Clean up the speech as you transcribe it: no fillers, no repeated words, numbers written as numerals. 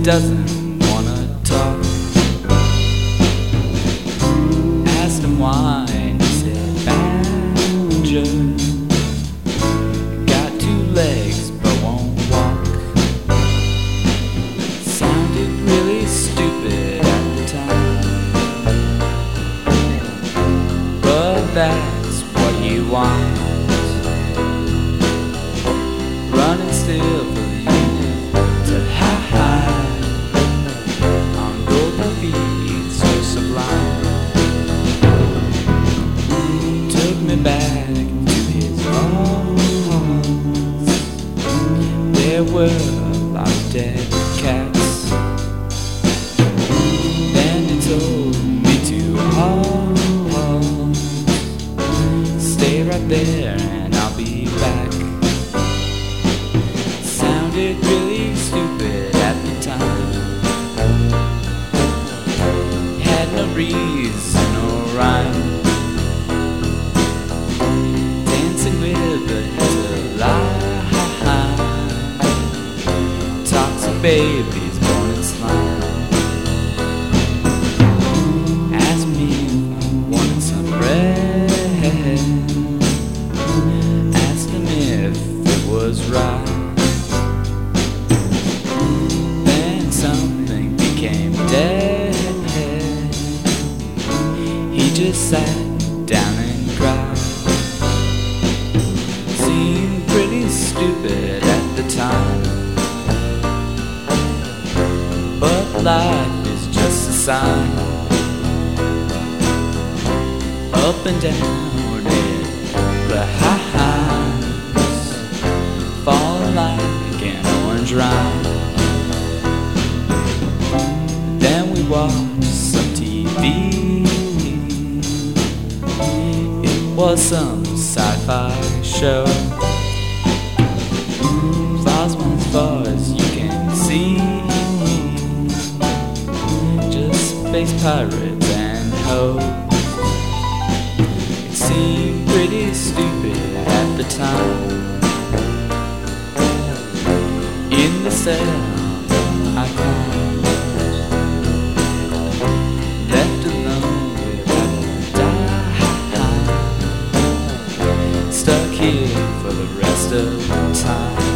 doesn't wanna talk. Asked him why, and he said, Badger got two legs but won't walk. Sounded really stupid at the time, but that's what you want. Running still for the unit to high on golden feet so sublime. Took me back to his arms. There were a lot of dead cats. Then he told me to halt. Stay right there and I'll be back. Sounded really stupid at the time. Had no reason or rhyme. Dancing with the headline. Toxic babies born in slime. Asked me if I wanted some bread. Asked him if it was right. Something became dead. He just sat down and cried. Seemed pretty stupid at the time, but life is just a sign. Up and down it glides, falling like an orange rind. Then we watched some TV. It was some sci-fi show. Flies as far as you can see. Just space pirates and hoes. It seemed pretty stupid at the time. In the cell I climbed, left alone without a dime, stuck here for the rest of the time.